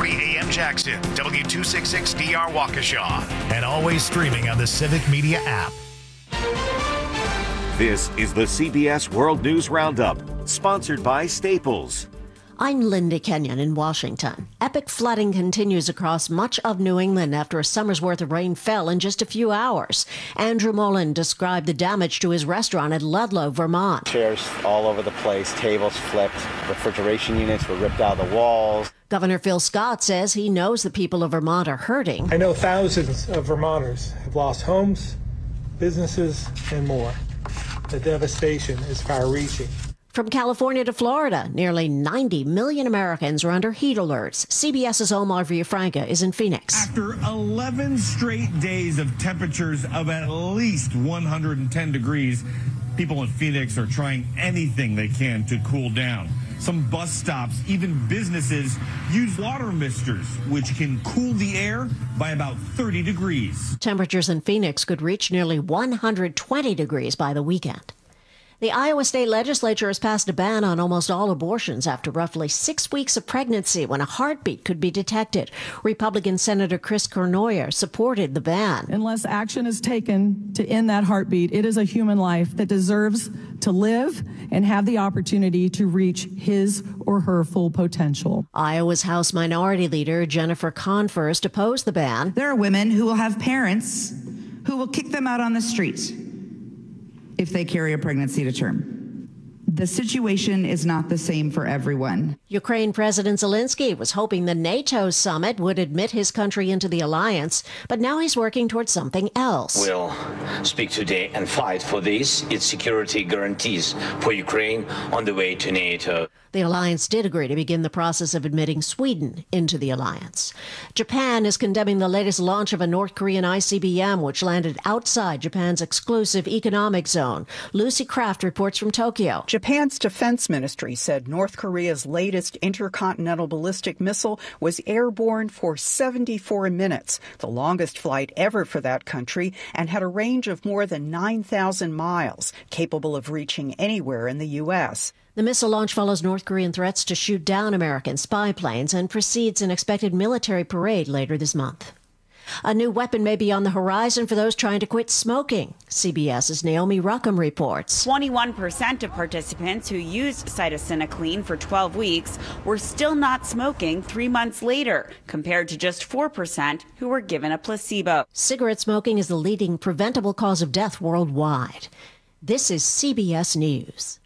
540 AM Jackson, W266DR Waukesha, and always streaming on the Civic Media app. This is the CBS World News Roundup, sponsored by Staples. I'm Linda Kenyon in Washington. Epic flooding continues across much of New England after a summer's worth of rain fell in just a few hours. Andrew Mullen described the damage to his restaurant at Ludlow, Vermont. Chairs all over the place, tables flipped, refrigeration units were ripped out of the walls. Governor Phil Scott says he knows the people of Vermont are hurting. I know thousands of Vermonters have lost homes, businesses, and more. The devastation is far-reaching. From California to Florida, nearly 90 million Americans are under heat alerts. CBS's Omar Villafranca is in Phoenix. After 11 straight days of temperatures of at least 110 degrees, people in Phoenix are trying anything they can to cool down. Some bus stops, even businesses, use water misters, which can cool the air by about 30 degrees. Temperatures in Phoenix could reach nearly 120 degrees by the weekend. The Iowa State Legislature has passed a ban on almost all abortions after roughly 6 weeks of pregnancy when a heartbeat could be detected. Republican Senator Chris Cournoyer supported the ban. Unless action is taken to end that heartbeat, it is a human life that deserves to live and have the opportunity to reach his or her full potential. Iowa's House Minority Leader Jennifer Conforst opposed the ban. There are women who will have parents who will kick them out on the street if they carry a pregnancy to term. The situation is not the same for everyone. Ukraine President Zelensky was hoping the NATO summit would admit his country into the alliance, but now he's working towards something else. We'll speak today and fight for this. Its security guarantees for Ukraine on the way to NATO. The alliance did agree to begin the process of admitting Sweden into the alliance. Japan is condemning the latest launch of a North Korean ICBM, which landed outside Japan's exclusive economic zone. Lucy Kraft reports from Tokyo. Japan's defense ministry said North Korea's latest intercontinental ballistic missile was airborne for 74 minutes, the longest flight ever for that country, and had a range of more than 9,000 miles, capable of reaching anywhere in the U.S. The missile launch follows North Korean threats to shoot down American spy planes and precedes an expected military parade later this month. A new weapon may be on the horizon for those trying to quit smoking. CBS's Naomi Ruckham reports. 21% of participants who used cytisinicline for 12 weeks were still not smoking 3 months later, compared to just 4% who were given a placebo. Cigarette smoking is the leading preventable cause of death worldwide. This is CBS News.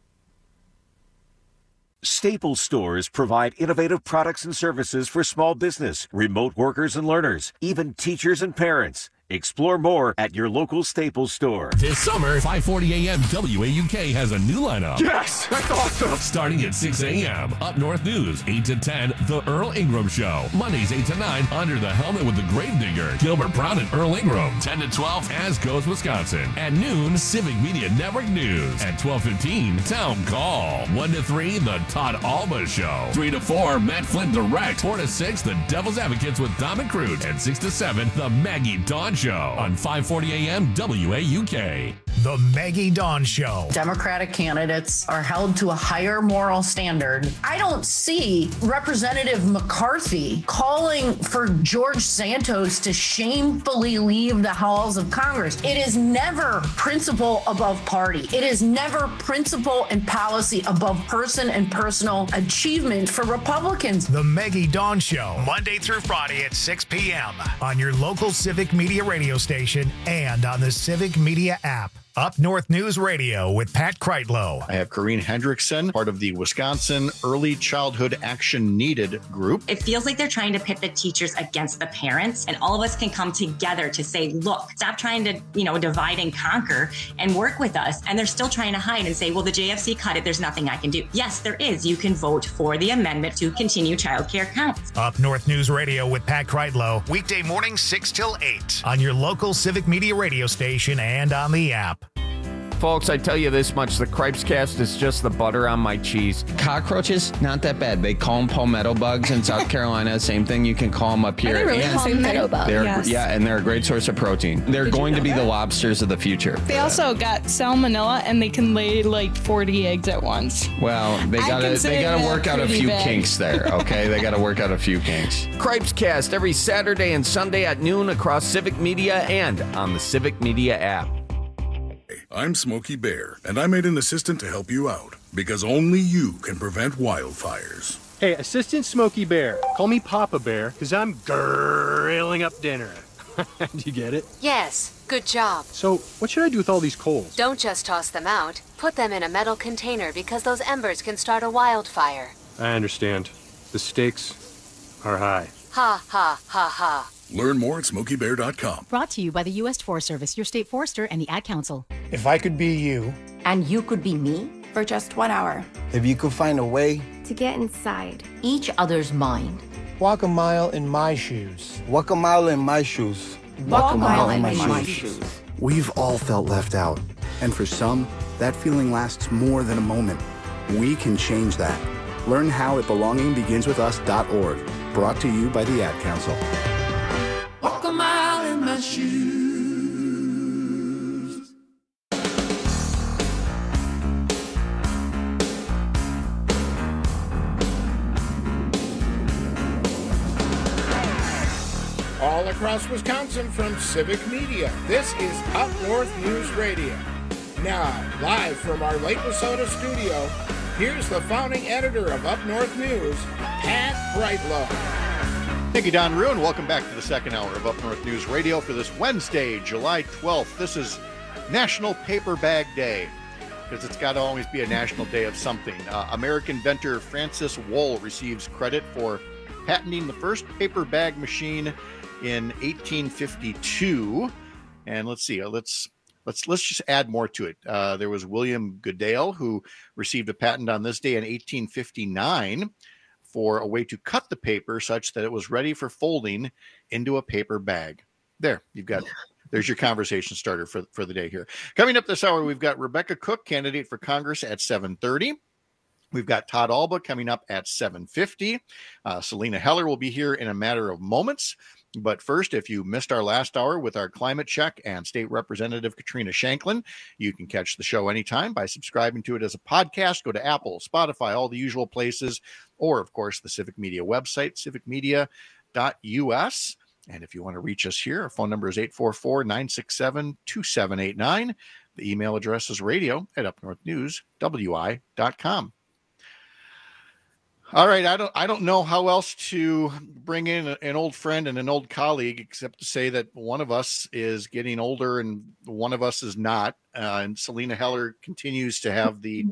Staples stores provide innovative products and services for small business, remote workers and learners, even teachers and parents. Explore more at your local Staples store. This summer, 540 AM WAUK has a new lineup. Yes, that's awesome. Starting at 6 a.m. Up North News, 8 to 10, The Earl Ingram Show. Mondays, 8 to 9, Under the Helmet with the Gravedigger. Gilbert Brown and Earl Ingram. 10 to 12, As Goes Wisconsin. At noon, Civic Media Network News. At 12:15, Town Call. 1 to 3, The Todd Alba Show. 3 to 4, Matt Flynn Direct. 4 to 6, The Devil's Advocates with Dom and Crute. And 6 to 7, The Maggie Dawn Show on 540 AM WAUK. The Maggie Dawn Show. Democratic candidates are held to a higher moral standard. I don't see Representative McCarthy calling for George Santos to shamefully leave the halls of Congress. It is never principle above party. It is never principle and policy above person and personal achievement for Republicans. The Maggie Dawn Show, Monday through Friday at 6 p.m. on your local Civic Media radio station and on the Civic Media app. Up North News Radio with Pat Kreitlow. I have Corrine Hendrickson, part of the Wisconsin Early Childhood Action Needed group. It feels like they're trying to pit the teachers against the parents, and all of us can come together to say, look, stop trying to, divide and conquer and work with us. And they're still trying to hide and say, well, the JFC cut it. There's nothing I can do. Yes, there is. You can vote for the amendment to continue childcare counts. Up North News Radio with Pat Kreitlow, weekday morning 6 till 8 on your local Civic Media radio station and on the app. Folks, I tell you this much, the Cripes Cast is just the butter on my cheese. Cockroaches, not that bad. They call them palmetto bugs in South Carolina. Same thing, you can call them up here. Are they really palmetto bugs? Yes. Yeah, and they're a great source of protein. They're going to be the lobsters of the future. They also got salmonella, and they can lay like 40 eggs at once. Well, they gotta work out a few kinks there, okay? They gotta work out a few kinks. Cripes Cast every Saturday and Sunday at noon across Civic Media and on the Civic Media app. I'm Smokey Bear, and I made an assistant to help you out, because only you can prevent wildfires. Hey, Assistant Smokey Bear, call me Papa Bear, because I'm grilling up dinner. Do you get it? Yes, good job. So, what should I do with all these coals? Don't just toss them out. Put them in a metal container because those embers can start a wildfire. I understand. The stakes are high. Ha, ha, ha, ha. Learn more at SmokeyBear.com. Brought to you by the U.S. Forest Service, your state forester, and the Ad Council. If I could be you. And you could be me? For just 1 hour. If you could find a way. To get inside. Each other's mind. Walk a mile in my shoes. Walk a mile in my shoes. Walk a mile in my shoes. We've all felt left out. And for some, that feeling lasts more than a moment. We can change that. Learn how at belongingbeginswithus.org. Brought to you by the Ad Council. Walk a mile in my shoes. All across Wisconsin from Civic Media, this is Up North News Radio. Now, live from our Lake Wissota studio, here's the founding editor of Up North News, Pat Brightlow. Thank you, Don Rue, and welcome back to the second hour of Up North News Radio for this Wednesday, July 12th. This is National Paper Bag Day, because it's got to always be a national day of something. American inventor Francis Wool receives credit for patenting the first paper bag machine in 1852. And let's see, let's just add more to it. There was William Goodale, who received a patent on this day in 1859 for a way to cut the paper such that it was ready for folding into a paper bag. There's your conversation starter for the day here. Coming up this hour, we've got Rebecca Cook, candidate for Congress, at 7:30. We've got Todd Alba coming up at 7:50. Selena Heller will be here in a matter of moments. But first, if you missed our last hour with our climate check and State Representative Katrina Shanklin, you can catch the show anytime by subscribing to it as a podcast. Go to Apple, Spotify, all the usual places, or, of course, the Civic Media website, civicmedia.us. And if you want to reach us here, our phone number is 844-967-2789. The email address is radio@upnorthnewswi.com. All right, I don't know how else to bring in an old friend and an old colleague except to say that one of us is getting older and one of us is not. And Selena Heller continues to have the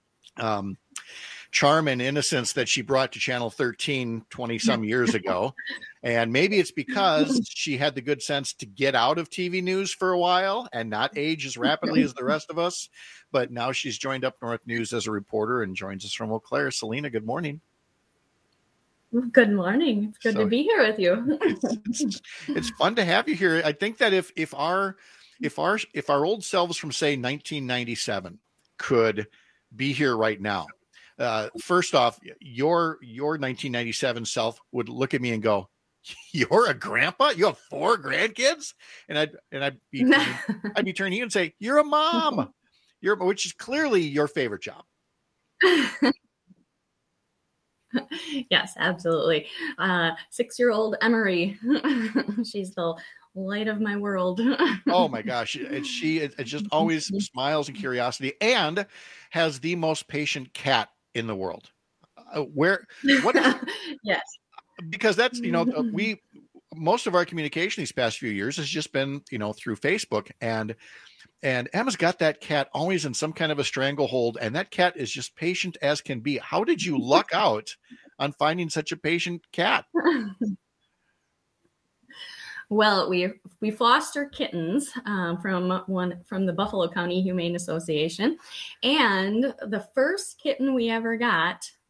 charm and innocence that she brought to Channel 13 20-some years ago. And maybe it's because she had the good sense to get out of TV news for a while and not age as rapidly as the rest of us. But now she's joined Up North News as a reporter and joins us from Eau Claire. Selena, good morning. Good morning. It's good to be here with you. It's fun to have you here. I think that if our old selves from, say, 1997 could be here right now, first off, your 1997 self would look at me and go, "You're a grandpa? You have 4 grandkids?" And I'd be turning to you and say, "You're a mom." Which is clearly your favorite job. Yes, absolutely. 6-year-old Emery. She's the light of my world. Oh my gosh. She just always smiles and curiosity and has the most patient cat in the world. Yes. Because that's, most of our communication these past few years has just been, through Facebook, and Emma's got that cat always in some kind of a stranglehold, and that cat is just patient as can be. How did you luck out on finding such a patient cat? Well, we foster kittens from the Buffalo County Humane Association, and the first kitten we ever got was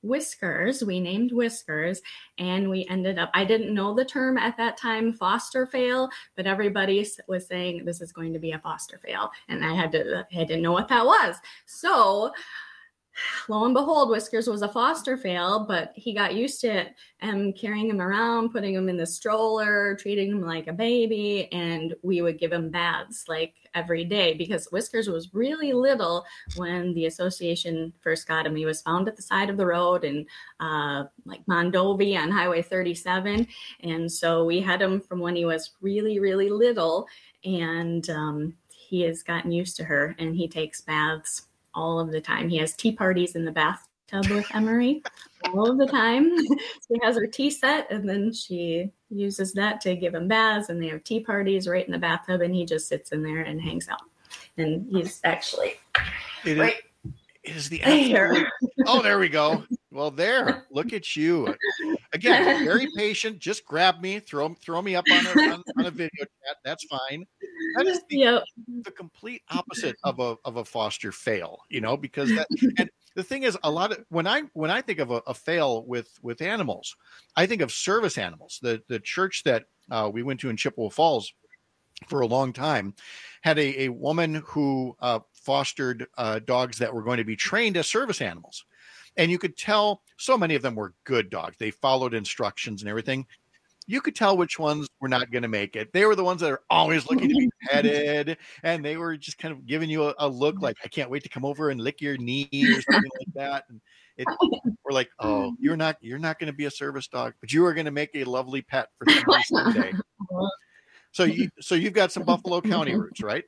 Whiskers. We named Whiskers, and we ended up, I didn't know the term at that time, foster fail, but everybody was saying this is going to be a foster fail. And I didn't know what that was. So lo and behold, Whiskers was a foster fail, but he got used to it and carrying him around, putting him in the stroller, treating him like a baby. And we would give him baths like every day because Whiskers was really little when the association first got him. He was found at the side of the road in like Mondovi on Highway 37. And so we had him from when he was really, really little. And he has gotten used to her, and he takes baths all of the time. He has tea parties in the bathtub with Emery all of the time. She has her tea set, and then she uses that to give him baths, and they have tea parties right in the bathtub, and he just sits in there and hangs out. And he's actually It is the absolute... Oh, there we go. Well, there. Look at you. Again, very patient. Just grab me, throw me up on a video chat. That's fine. That is the complete opposite of a foster fail, because that. And the thing is, when I think of a fail with animals, I think of service animals. The church that we went to in Chippewa Falls for a long time had a woman who fostered dogs that were going to be trained as service animals. And you could tell so many of them were good dogs. They followed instructions and everything. You could tell which ones were not going to make it. They were the ones that are always looking to be petted. And they were just kind of giving you a look like, I can't wait to come over and lick your knee or something like that. And we're like, oh, you're not going to be a service dog, but you are going to make a lovely pet for somebody someday. So you've got some Buffalo County roots, right?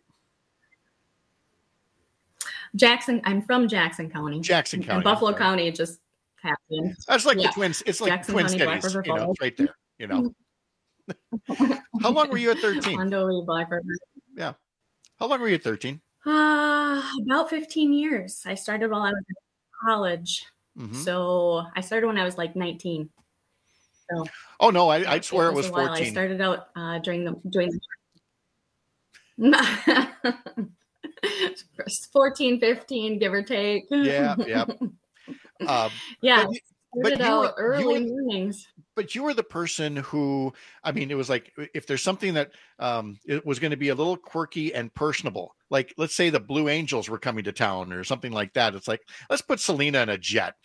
Jackson. I'm from Jackson County. Jackson County. And Buffalo County just happened. That's like the Twins. It's like Jackson Twin County, Cities. It's right there. How long were you at 13? Mondovi, Black River. Yeah. How long were you at 13? About 15 years. I started while I was in college. Mm-hmm. So I started when I was like 19. So. Oh no, I'd swear it was 14. I started out doing the 14, 15, give or take. Yeah. Yeah. But out early mornings. But you were the person who, it was like, if there's something that it was going to be a little quirky and personable, like let's say the Blue Angels were coming to town or something like that. It's like, let's put Selena in a jet,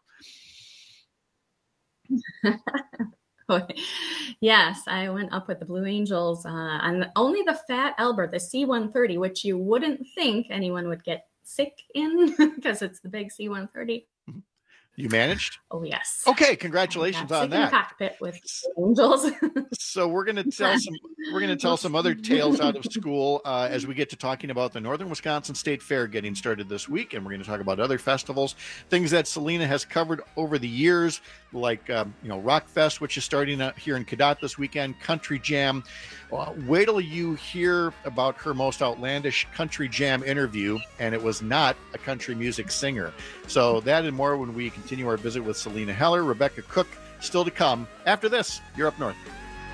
Yes, I went up with the Blue Angels on only the Fat Albert, the C-130, which you wouldn't think anyone would get sick in because it's the big C-130. You managed? Oh, yes. Okay, congratulations on that. Cockpit with angels. So we're going to tell some other tales out of school as we get to talking about the Northern Wisconsin State Fair getting started this week, and we're going to talk about other festivals, things that Selena has covered over the years, like Rockfest, which is starting out here in Cadott this weekend, Country Jam. Wait till you hear about her most outlandish Country Jam interview, and it was not a country music singer. So that and more when we continue our visit with Selena Heller. Rebecca Cook still to come. After this, you're up north.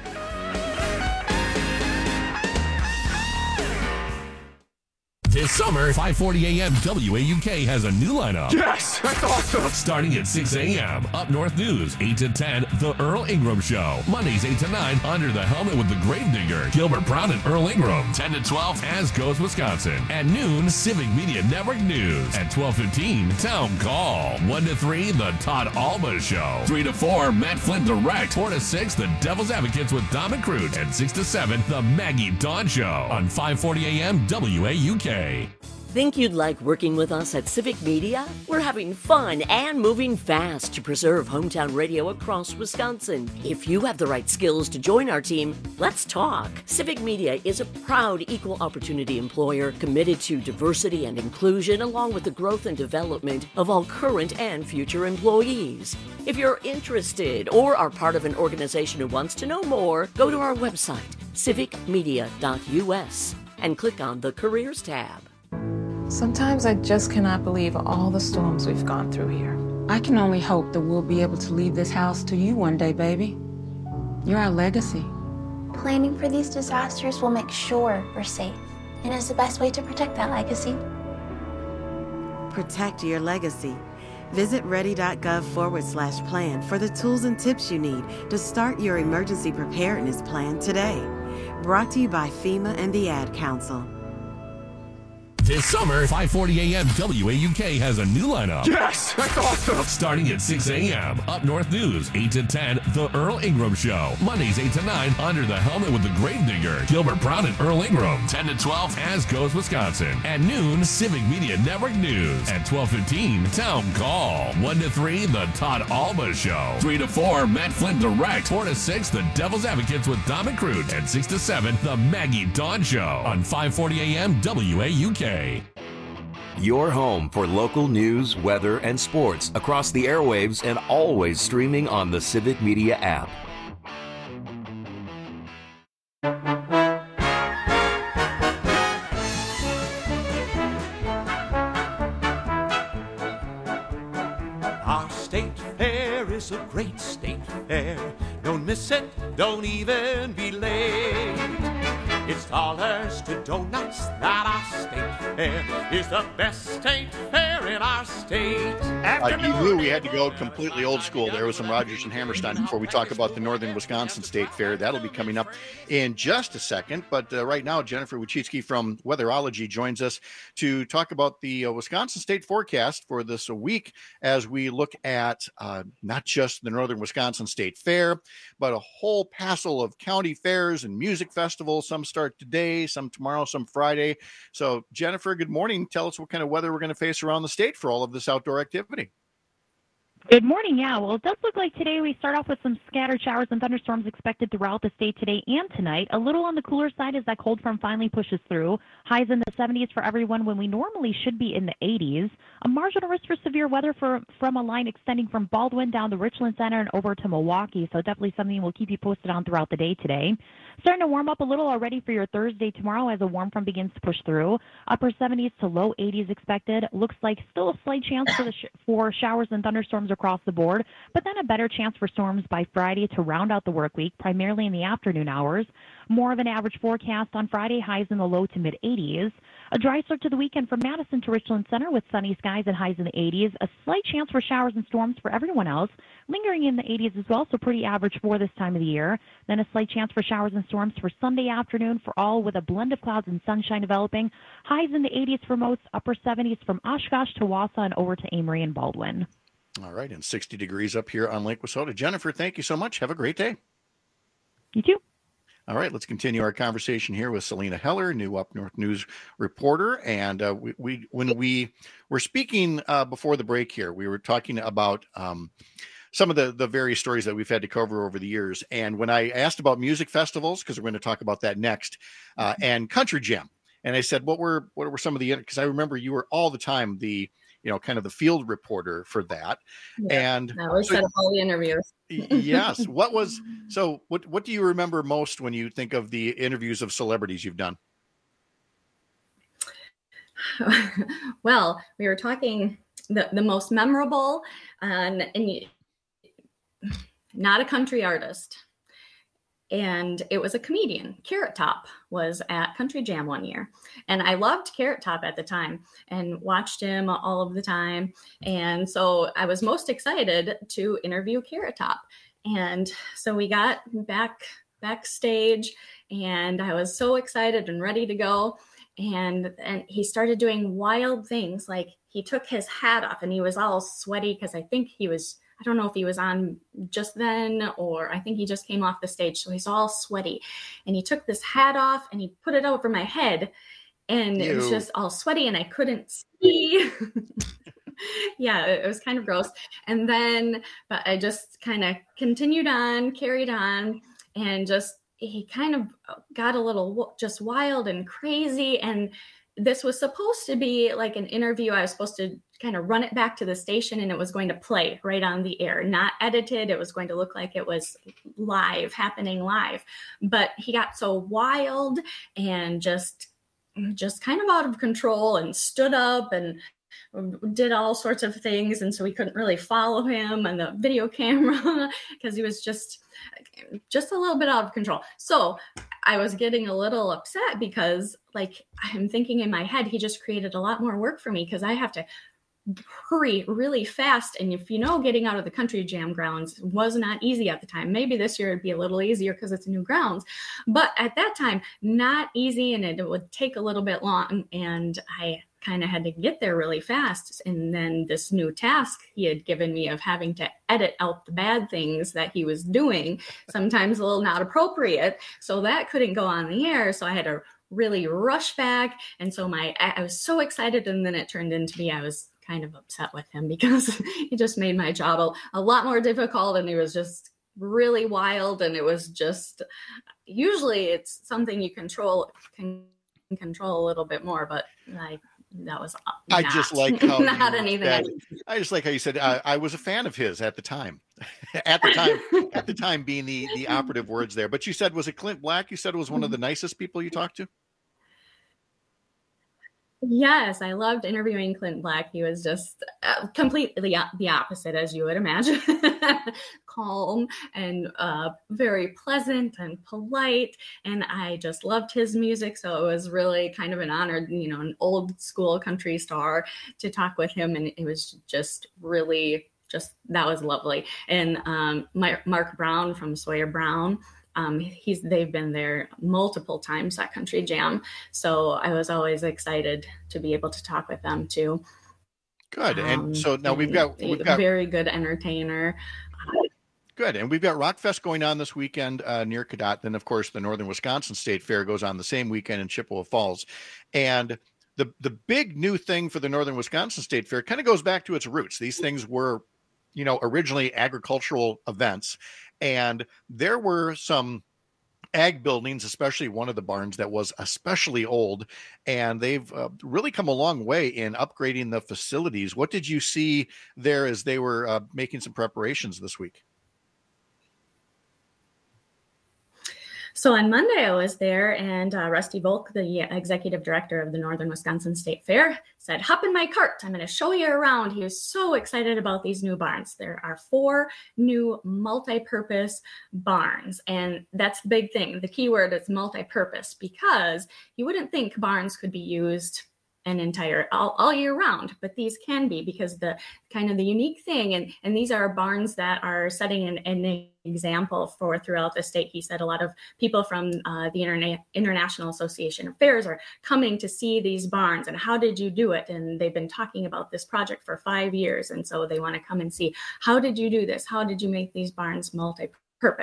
This summer, 5:40 a.m. WAUK has a new lineup. Yes, that's awesome. Starting at 6 a.m. Up North News, 8 to 10, The Earl Ingram Show. Mondays, 8 to 9, Under the Helmet with the Gravedigger, Gilbert Brown and Earl Ingram. 10 to 12, As Goes Wisconsin. At noon, Civic Media Network News. At 12:15, Town Call. 1 to 3, The Todd Alba Show. 3 to 4, Matt Flynn Direct. 4 to 6, The Devil's Advocates with Dom and Crute. And 6 to 7, The Maggie Dawn Show on 5:40 a.m. WAUK. Think you'd like working with us at Civic Media? We're having fun and moving fast to preserve hometown radio across Wisconsin. If you have the right skills to join our team, let's talk. Civic Media is a proud equal opportunity employer committed to diversity and inclusion along with the growth and development of all current and future employees. If you're interested or are part of an organization who wants to know more, go to our website, civicmedia.us, and click on the Careers tab. Sometimes I just cannot believe all the storms we've gone through here. I can only hope that we'll be able to leave this house to you one day, baby. You're our legacy. Planning for these disasters will make sure we're safe, and is the best way to protect that legacy. Protect your legacy. Visit ready.gov/plan for the tools and tips you need to start your emergency preparedness plan today. Brought to you by FEMA and the Ad Council. This summer, 540 AM WAUK has a new lineup. Yes, that's awesome. Starting at 6 a.m. Up North News, 8 to 10, The Earl Ingram Show. Mondays, 8 to 9, Under the Helmet with the Gravedigger, Gilbert Brown and Earl Ingram. 10 to 12, As Goes Wisconsin. At noon, Civic Media Network News. At 12:15, Town Call. 1 to 3, The Todd Alba Show. 3 to 4, Matt Flynn Direct. 4 to 6, The Devil's Advocates with Dom McCroot. And 6 to 7, The Maggie Dawn Show. On 540 AM WAUK. Your home for local news, weather, and sports across the airwaves and always streaming on the Civic Media app. Our state fair is a great state fair. Don't miss it, don't even be late. It's dollars to donuts that our state fair is the best state fair in our state. You knew we had to go completely old school there with some Rogers and Hammerstein before we talk about the Northern Wisconsin State Fair. That'll be coming up in just a second. But right now, Jennifer Wachitsky from Weatherology joins us to talk about the Wisconsin State forecast for this week as we look at not just the Northern Wisconsin State Fair, but a whole passel of county fairs and music festivals. Some start today, some tomorrow, some Friday. So, Jennifer, good morning. Tell us what kind of weather we're going to face around the state for all of this outdoor activity. Good morning. Yeah, well, it does look like today we start off with some scattered showers and thunderstorms expected throughout the state today and tonight. A little on the cooler side as that cold front finally pushes through. Highs in the 70s for everyone when we normally should be in the 80s. A marginal risk for severe weather from a line extending from Baldwin down the Richland Center and over to Milwaukee. So definitely something we'll keep you posted on throughout the day today. Starting to warm up a little already for your Thursday tomorrow as a warm front begins to push through. Upper 70s to low 80s expected. Looks like still a slight chance for showers and thunderstorms across the board, but then a better chance for storms by Friday to round out the work week, primarily in the afternoon hours. More of an average forecast on Friday, highs in the low to mid 80s. A dry start to the weekend from Madison to Richland Center with sunny skies and highs in the 80s. A slight chance for showers and storms for everyone else, lingering in the 80s as well, so pretty average for this time of the year. Then a slight chance for showers and storms for Sunday afternoon for all with a blend of clouds and sunshine developing. Highs in the 80s for most, upper 70s from Oshkosh to Wausau and over to Amory and Baldwin. All right, and 60 degrees up here on Lake Wissota. Jennifer, thank you so much. Have a great day. You too. All right, let's continue our conversation here with Selena Heller, new Up North News reporter. And when we were speaking before the break here, we were talking about some of the various stories that we've had to cover over the years. And when I asked about music festivals, because we're going to talk about that next, and Country Jam, and I said, what were some of the, because I remember you were all the time kind of the field reporter for that. Yeah, and I always set up all the interviews. Yes. What do you remember most when you think of the interviews of celebrities you've done? Well, we were talking the most memorable and not a country artist. And it was a comedian. Carrot Top was at Country Jam one year. And I loved Carrot Top at the time and watched him all of the time. And so I was most excited to interview Carrot Top. And so we got backstage and I was so excited and ready to go. And he started doing wild things. Like he took his hat off and he was all sweaty because I don't know if he was on just then or I think he just came off the stage. So he's all sweaty and he took this hat off and he put it over my head and it was just all sweaty and I couldn't see. Yeah, it was kind of gross. And then, but I just kind of carried on and he kind of got a little just wild and crazy. And this was supposed to be like an interview. I was supposed to kind of run it back to the station and it was going to play right on the air, not edited. It was going to look like it was happening live. But he got so wild and just kind of out of control and stood up and did all sorts of things. And so we couldn't really follow him on the video camera because he was just a little bit out of control. So I was getting a little upset because like I'm thinking in my head, he just created a lot more work for me because I have to hurry really fast. And if you know, getting out of the country jam grounds was not easy at the time. Maybe this year it'd be a little easier because it's new grounds, but at that time, not easy, and it would take a little bit long. And I kind of had to get there really fast. And then this new task he had given me of having to edit out the bad things that he was doing, sometimes a little not appropriate. So that couldn't go on the air. So I had to really rush back. And so I was so excited. And then it turned into me, I was kind of upset with him because he just made my job a lot more difficult. And it was just really wild. And it was just, usually it's something you can control a little bit more, but that was I just like how not anything. I just like how you said I was a fan of his at the time. at the time being the operative words there. But you said, was it Clint Black? You said it was one of the nicest people you talked to? Yes, I loved interviewing Clint Black. He was just completely the opposite, as you would imagine. Calm and very pleasant and polite. And I just loved his music. So it was really kind of an honor, an old school country star, to talk with him. And it was just really that was lovely. And Mark Brown from Sawyer Brown, they've been there multiple times at Country Jam. So I was always excited to be able to talk with them too. Good. And so now we've got very good entertainer. Good. And we've got Rockfest going on this weekend near Cadott. Then, of course, the Northern Wisconsin State Fair goes on the same weekend in Chippewa Falls. And the big new thing for the Northern Wisconsin State Fair kind of goes back to its roots. These things were, originally agricultural events. And there were some ag buildings, especially one of the barns that was especially old. And they've really come a long way in upgrading the facilities. What did you see there as they were making some preparations this week? So on Monday, I was there, and Rusty Volk, the executive director of the Northern Wisconsin State Fair, said, "Hop in my cart. I'm going to show you around." He was so excited about these new barns. There are 4 new multi-purpose barns, and that's the big thing. The key word is multi-purpose, because you wouldn't think barns could be used all year round, but these can be, because the kind of the unique thing, and these are barns that are setting an example for throughout the state. He said a lot of people from the International Association of Fairs are coming to see these barns, and how did you do it? And they've been talking about this project for 5 years, and so they want to come and see, how did you do this? How did you make these barns multi-purpose?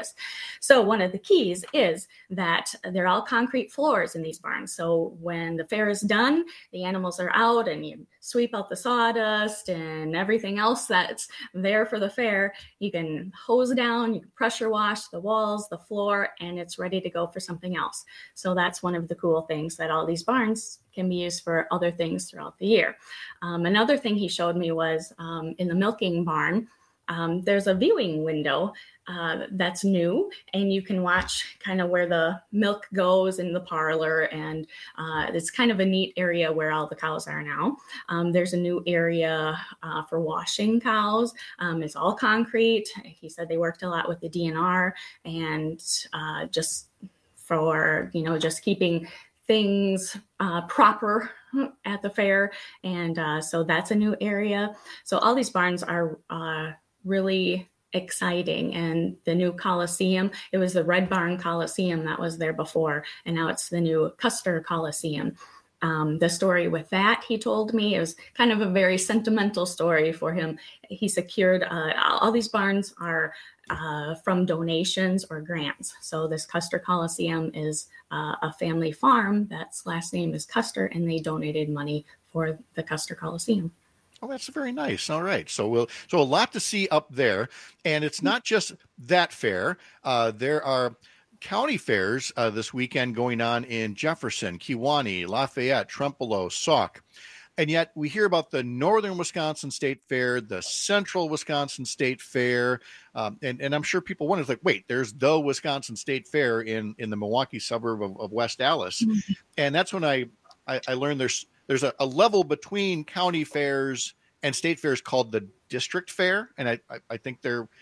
So one of the keys is that they're all concrete floors in these barns. So when the fair is done, the animals are out, and you sweep out the sawdust and everything else that's there for the fair. You can hose down, you can pressure wash the walls, the floor, and it's ready to go for something else. So that's one of the cool things, that all these barns can be used for other things throughout the year. Another thing he showed me was in the milking barn, there's a viewing window that's new, and you can watch kind of where the milk goes in the parlor, and it's kind of a neat area where all the cows are now. There's a new area for washing cows. It's all concrete. He said they worked a lot with the DNR, and just for, just keeping things proper at the fair. And so that's a new area. So all these barns are really exciting. And the new Coliseum, it was the Red Barn Coliseum that was there before, and now it's the new Custer Coliseum. The story with that, he told me, it was kind of a very sentimental story for him. He secured, all these barns are from donations or grants. So this Custer Coliseum is a family farm that's last name is Custer, and they donated money for the Custer Coliseum. Oh, that's very nice. All right. So a lot to see up there. And it's not just that fair. There are county fairs this weekend going on in Jefferson, Kewaunee, Lafayette, Trempealeau, Sauk. And yet we hear about the Northern Wisconsin State Fair, the Central Wisconsin State Fair. And I'm sure people wonder, like, wait, there's the Wisconsin State Fair in the Milwaukee suburb of West Allis. Mm-hmm. And that's when I learned there's a level between county fairs and state fairs called the district fair. And I think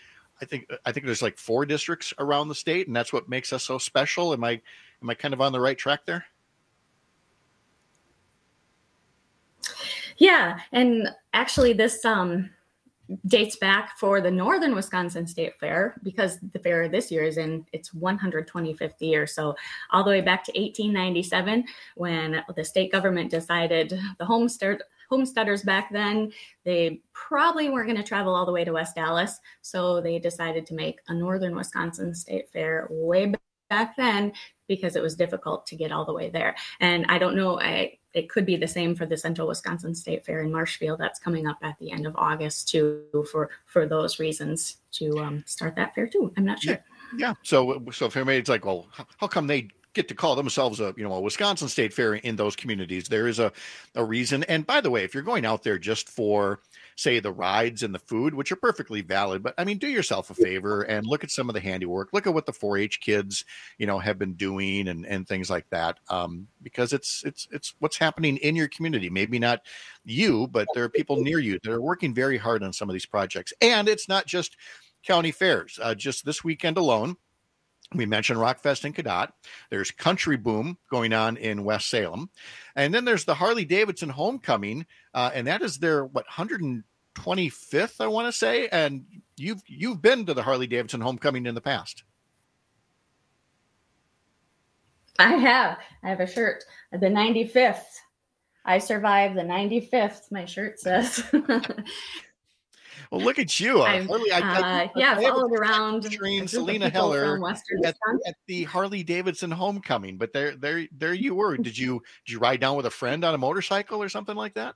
there's like 4 districts around the state, and that's what makes us so special. Am I kind of on the right track there? Yeah, and actually this dates back for the Northern Wisconsin State Fair, because the fair this year is in its 125th year. So all the way back to 1897, when the state government decided the homesteaders back then, they probably weren't going to travel all the way to West Dallas. So they decided to make a Northern Wisconsin State Fair way back then, because it was difficult to get all the way there. And I don't know, it could be the same for the Central Wisconsin State Fair in Marshfield. That's coming up at the end of August too, for those reasons to start that fair too. I'm not sure. Yeah. So if anybody's like, well, how come they get to call themselves a Wisconsin State Fair in those communities? There is a reason. And by the way, if you're going out there just for, say, the rides and the food, which are perfectly valid, but I mean, do yourself a favor and look at some of the handiwork. Look at what the 4-H kids, have been doing and things like that. Because it's what's happening in your community. Maybe not you, but there are people near you that are working very hard on some of these projects. And it's not just county fairs. Just this weekend alone, we mentioned Rockfest in Cadott. There's Country Boom going on in West Salem. And then there's the Harley-Davidson Homecoming, and that is their, 125th, I want to say. And you've been to the Harley-Davidson Homecoming in the past. I have a shirt, the 95th. I survived the 95th, my shirt says. Well, look at you. I followed around Selena Heller at the Harley-Davidson Homecoming. But there you were. Did you ride down with a friend on a motorcycle or something like that?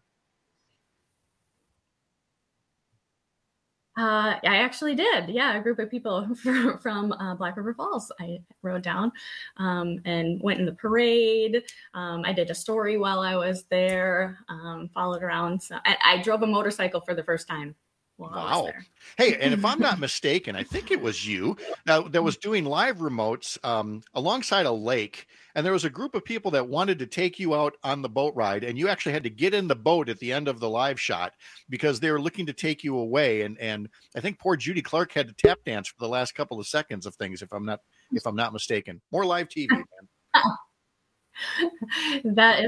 I actually did. Yeah, a group of people from Black River Falls. I rode down and went in the parade. I did a story while I was there, followed around. So I drove a motorcycle for the first time. Wow. Hey, and if I'm not mistaken, I think it was you that was doing live remotes alongside a lake. And there was a group of people that wanted to take you out on the boat ride. And you actually had to get in the boat at the end of the live shot because they were looking to take you away. And I think poor Judy Clark had to tap dance for the last couple of seconds of things, if I'm not mistaken. More live TV, man. That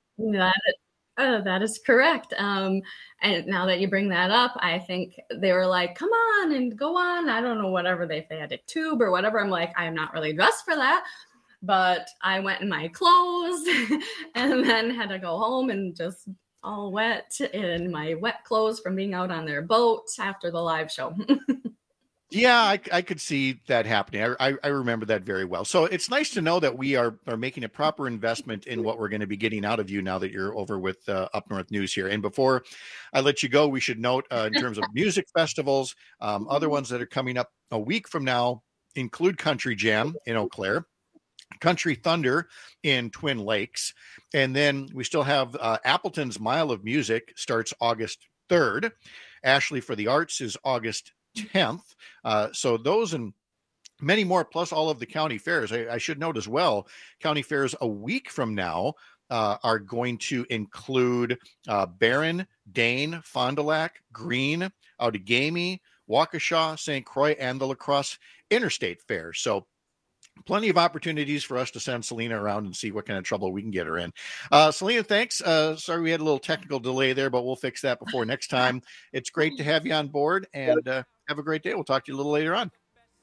is correct. And now that you bring that up, I think they were like, come on and go on. I don't know, whatever if they had a tube or whatever. I'm like, I'm not really dressed for that. But I went in my clothes and then had to go home and just all wet in my wet clothes from being out on their boat after the live show. Yeah, I could see that happening. I remember that very well. So it's nice to know that we are making a proper investment in what we're going to be getting out of you now that you're over with Up North News here. And before I let you go, we should note in terms of music festivals, other ones that are coming up a week from now include Country Jam in Eau Claire, Country Thunder in Twin Lakes, and then we still have Appleton's Mile of Music starts August 3rd. Ashley for the Arts is August 10th. So those and many more, plus all of the county fairs. I should note as well, county fairs a week from now are going to include Barron, Dane, Fond du Lac, Greene, Outagamie, Waukesha, St. Croix, and the La Crosse Interstate Fair. So plenty of opportunities for us to send Selena around and see what kind of trouble we can get her in. Selena, thanks. Sorry we had a little technical delay there, but we'll fix that before next time. It's great to have you on board, and have a great day. We'll talk to you a little later on.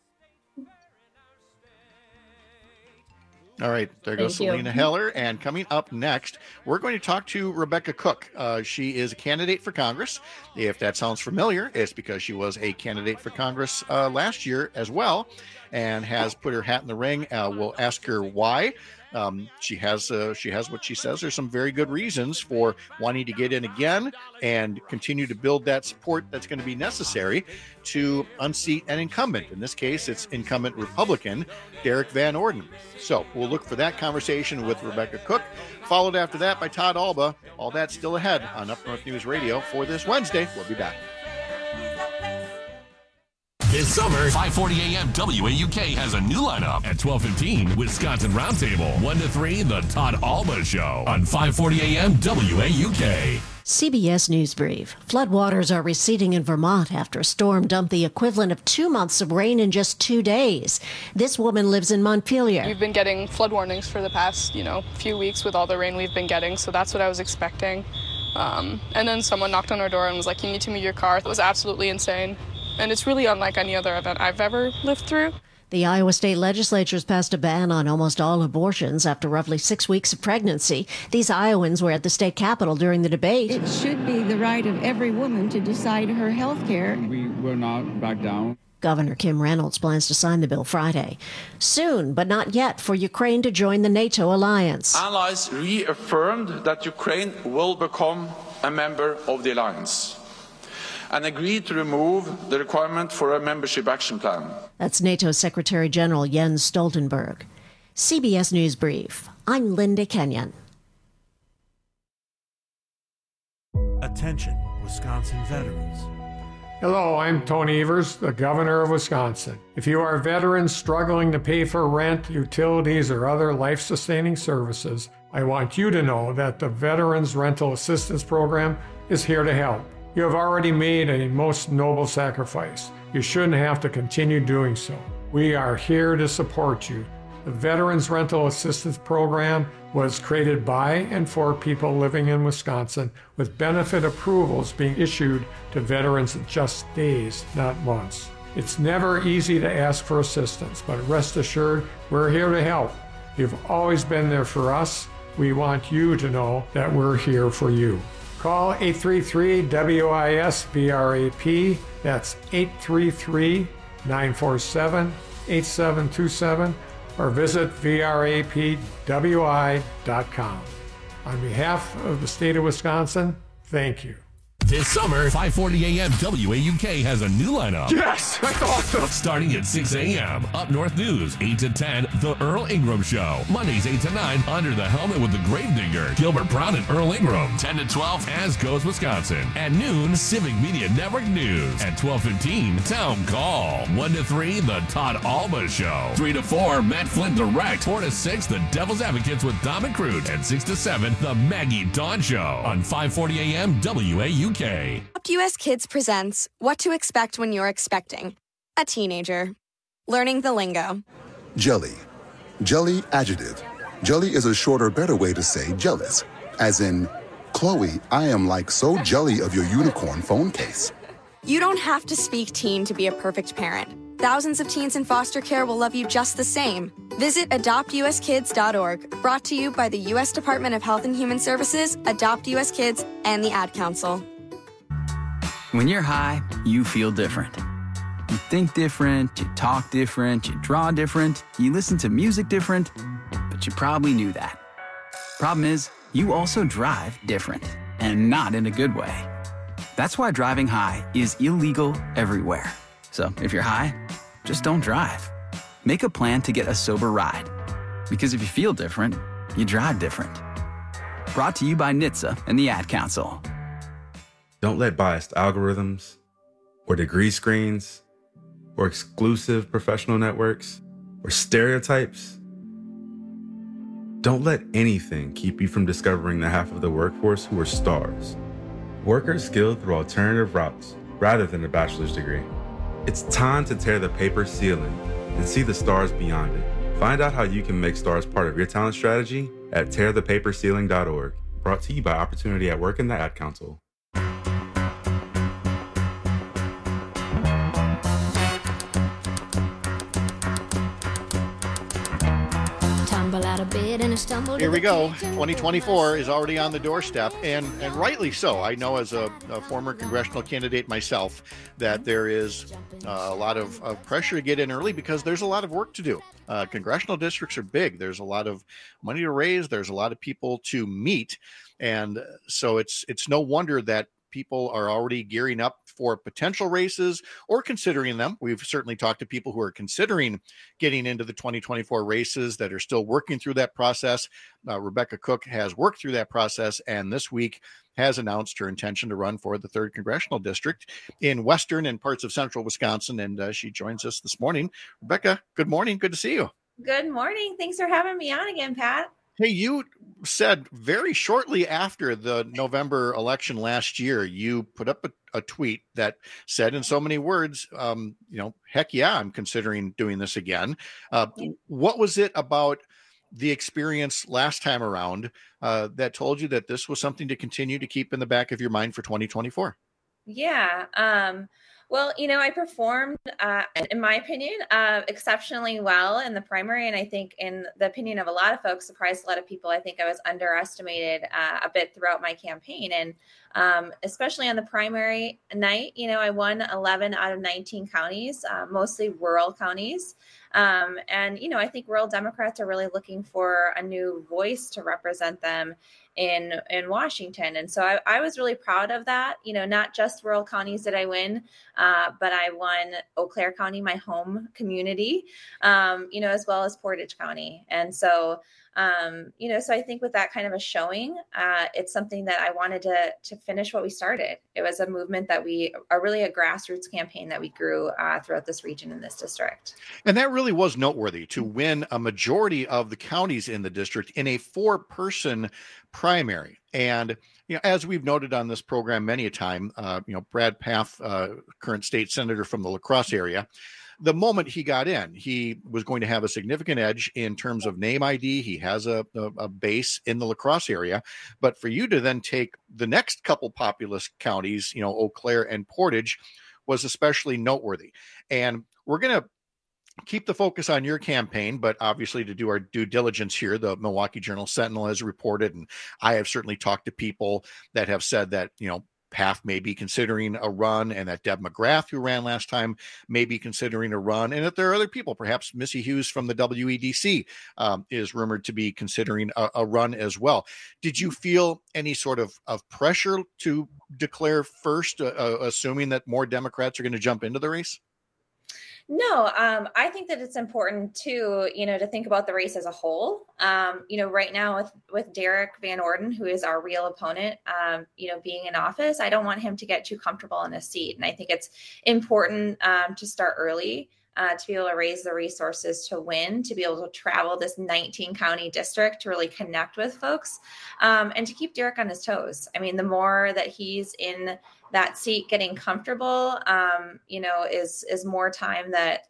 All right, there goes Selena Heller. And coming up next, we're going to talk to Rebecca Cook. She is a candidate for Congress. If that sounds familiar, it's because she was a candidate for Congress last year as well, and has put her hat in the ring. We'll ask her why. She has what she says. There's some very good reasons for wanting to get in again and continue to build that support that's going to be necessary to unseat an incumbent. In this case, it's incumbent Republican Derek Van Orden. So we'll look for that conversation with Rebecca Cook, followed after that by Todd Alba. All that's still ahead on Up North News Radio for this Wednesday. We'll be back. This summer, 5:40 a.m. WAUK has a new lineup. At 12:15, Wisconsin Roundtable. 1 to 3, The Todd Alba Show on 5:40 a.m. WAUK. CBS News Brief. Floodwaters are receding in Vermont after a storm dumped the equivalent of 2 months of rain in just 2 days. This woman lives in Montpelier. We've been getting flood warnings for the past, few weeks with all the rain we've been getting, so that's what I was expecting. And then someone knocked on our door and was like, you need to move your car. It was absolutely insane. And it's really unlike any other event I've ever lived through. The Iowa State Legislature has passed a ban on almost all abortions after roughly 6 weeks of pregnancy. These Iowans were at the state capitol during the debate. It should be the right of every woman to decide her health care. We will not back down. Governor Kim Reynolds plans to sign the bill Friday. Soon, but not yet, for Ukraine to join the NATO alliance. Allies reaffirmed that Ukraine will become a member of the alliance and agreed to remove the requirement for a membership action plan. That's NATO Secretary General Jens Stoltenberg. CBS News Brief. I'm Linda Kenyon. Attention, Wisconsin veterans. Hello, I'm Tony Evers, the Governor of Wisconsin. If you are veterans struggling to pay for rent, utilities, or other life-sustaining services, I want you to know that the Veterans Rental Assistance Program is here to help. You have already made a most noble sacrifice. You shouldn't have to continue doing so. We are here to support you. The Veterans Rental Assistance Program was created by and for people living in Wisconsin, with benefit approvals being issued to veterans in just days, not months. It's never easy to ask for assistance, but rest assured, we're here to help. You've always been there for us. We want you to know that we're here for you. Call 833-WIS-VRAP. That's 833-947-8727. or visit vrapwi.com. On behalf of the state of Wisconsin, thank you. This summer, 540 AM WAUK has a new lineup. Yes, that's awesome. Starting at 6 a.m. Up North News, 8 to 10, The Earl Ingram Show. Mondays, 8 to 9, Under the Helmet with the Gravedigger, Gilbert Brown and Earl Ingram. 10 to 12, As Goes Wisconsin. At noon, Civic Media Network News. At 12:15, Town Call. 1 to 3, The Todd Alba Show. 3 to 4, Matt Flynn Direct. 4 to 6, The Devil's Advocates with Dom and Crute. And 6 to 7, The Maggie Dawn Show. On 540 AM WAUK. Adopt US Kids presents What to Expect When You're Expecting a Teenager. Learning the lingo. Jelly. Jelly adjective. Jelly is a shorter, better way to say jealous. As in, Chloe, I am like so jelly of your unicorn phone case. You don't have to speak teen to be a perfect parent. Thousands of teens in foster care will love you just the same. Visit adoptuskids.org. Brought to you by the U.S. Department of Health and Human Services, Adopt US Kids, and the Ad Council. When you're high, you feel different. You think different, you talk different, you draw different, you listen to music different, but you probably knew that. Problem is, you also drive different, and not in a good way. That's why driving high is illegal everywhere. So if you're high, just don't drive. Make a plan to get a sober ride. Because if you feel different, you drive different. Brought to you by NHTSA and the Ad Council. Don't let biased algorithms or degree screens or exclusive professional networks or stereotypes. Don't let anything keep you from discovering the half of the workforce who are stars. Workers skilled through alternative routes rather than a bachelor's degree. It's time to tear the paper ceiling and see the stars beyond it. Find out how you can make stars part of your talent strategy at tearthepaperceiling.org. Brought to you by Opportunity at Work and the Ad Council. Here we go. 2024 is already on the doorstep, and rightly so. I know as a former congressional candidate myself that there is a lot of pressure to get in early because there's a lot of work to do. Congressional districts are big. There's a lot of money to raise. There's a lot of people to meet. And so it's no wonder that people are already gearing up for potential races or considering them. We've certainly talked to people who are considering getting into the 2024 races that are still working through that process. Rebecca Cook has worked through that process and this week has announced her intention to run for the 3rd Congressional District in western and parts of central Wisconsin. And she joins us this morning. Rebecca, good morning. Good to see you. Good morning. Thanks for having me on again, Pat. Hey, you said very shortly after the November election last year, you put up a tweet that said in so many words, heck yeah, I'm considering doing this again. What was it about the experience last time around that told you that this was something to continue to keep in the back of your mind for 2024? Yeah. Well, I performed, in my opinion, exceptionally well in the primary. And I think in the opinion of a lot of folks, surprised a lot of people, I think I was underestimated a bit throughout my campaign. And especially on the primary night, I won 11 out of 19 counties, mostly rural counties. And, I think rural Democrats are really looking for a new voice to represent them in Washington. And so I was really proud of that. Not just rural counties did I win, but I won Eau Claire County, my home community, as well as Portage County. And so, so I think with that kind of a showing, it's something that I wanted to finish what we started. It was a movement that really a grassroots campaign that we grew throughout this region in this district. And that really was noteworthy to win a majority of the counties in the district in a 4-person primary. And, as we've noted on this program many a time, Brad Pfaff, current state senator from the La Crosse area, the moment he got in, he was going to have a significant edge in terms of name ID. He has a base in the La Crosse area. But for you to then take the next couple populous counties, Eau Claire and Portage, was especially noteworthy. And we're going to keep the focus on your campaign, but obviously to do our due diligence here, the Milwaukee Journal-Sentinel has reported, and I have certainly talked to people that have said that, Pfaff may be considering a run, and that Deb McGrath, who ran last time, may be considering a run, and that there are other people, perhaps Missy Hughes from the WEDC is rumored to be considering a run as well. Did you feel any sort of pressure to declare first, assuming that more Democrats are going to jump into the race? No, I think that it's important to think about the race as a whole. Right now with Derek Van Orden, who is our real opponent, being in office, I don't want him to get too comfortable in a seat. And I think it's important to start early, to be able to raise the resources to win, to be able to travel this 19 county district to really connect with folks, and to keep Derek on his toes. I mean, the more that he's in that seat getting comfortable, is more time that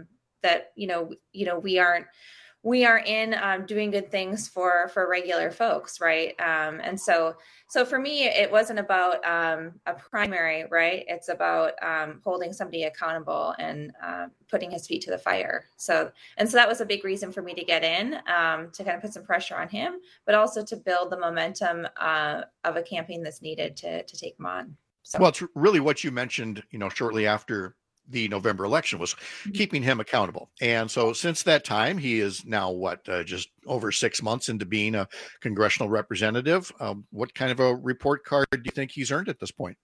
we are in doing good things for regular folks, right? And so for me, it wasn't about a primary, right? It's about holding somebody accountable and putting his feet to the fire. So that was a big reason for me to get in, to kind of put some pressure on him, but also to build the momentum of a campaign that's needed to take him on. So. Well, it's really what you mentioned, shortly after the November election was keeping him accountable. And so since that time, he is now just over 6 months into being a congressional representative. What kind of a report card do you think he's earned at this point?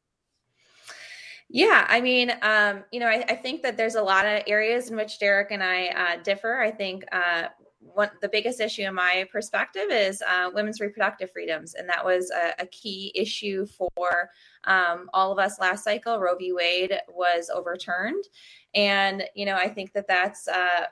Yeah, I mean, I think that there's a lot of areas in which Derek and I differ. I think the biggest issue in my perspective is women's reproductive freedoms. And that was a key issue for all of us last cycle. Roe v. Wade was overturned. And, I think that's the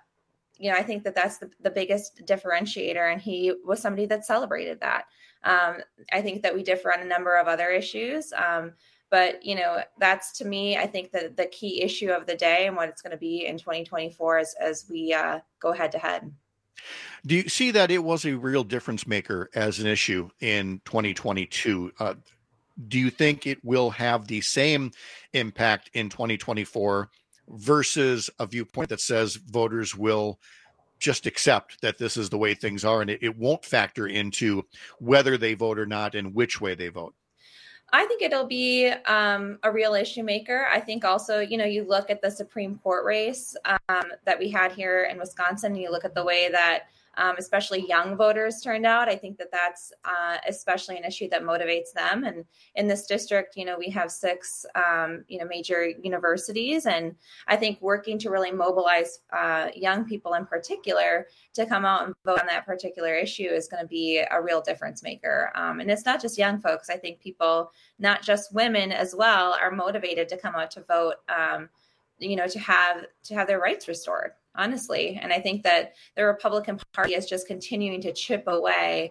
biggest differentiator. And he was somebody that celebrated that. I think that we differ on a number of other issues. But, that's, to me, I think that the key issue of the day and what it's going to be in 2024 as we go head to head. Do you see that it was a real difference maker as an issue in 2022? Do you think it will have the same impact in 2024 versus a viewpoint that says voters will just accept that this is the way things are and it won't factor into whether they vote or not and which way they vote? I think it'll be a real issue maker. I think also, you look at the Supreme Court race that we had here in Wisconsin, you look at the way that especially young voters turned out. I think that that's especially an issue that motivates them. And in this district, we have 6, major universities. And I think working to really mobilize young people in particular to come out and vote on that particular issue is going to be a real difference maker. And it's not just young folks. I think people, not just women as well, are motivated to come out to vote, to have their rights restored. Honestly. And I think that the Republican Party is just continuing to chip away,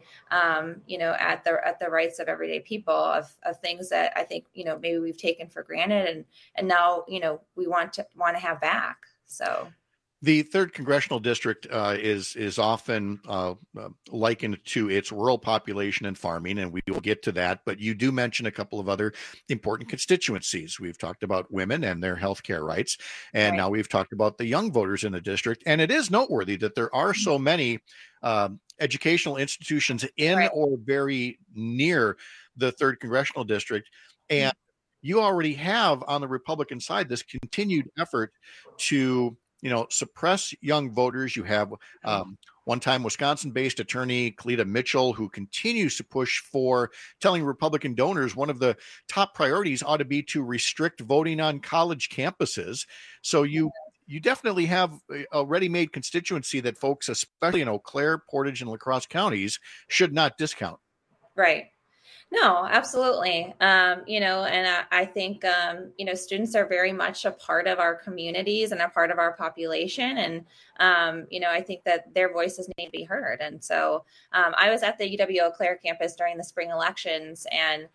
at the rights of everyday people of things that I think, maybe we've taken for granted and now, we want to have back. So The 3rd Congressional District is often likened to its rural population and farming, and we will get to that. But you do mention a couple of other important constituencies. We've talked about women and their health care rights, and now we've talked about the young voters in the district. And it is noteworthy that there are so many educational institutions in or very near the 3rd Congressional District. And you already have on the Republican side this continued effort to suppress young voters. You have one-time Wisconsin-based attorney Cleta Mitchell, who continues to push for telling Republican donors one of the top priorities ought to be to restrict voting on college campuses. So you definitely have a ready-made constituency that folks, especially in Eau Claire, Portage, and La Crosse counties, should not discount. Right. No, absolutely. And I think, students are very much a part of our communities and a part of our population. And, I think that their voices need to be heard. And so I was at the UW Eau Claire campus during the spring elections, and,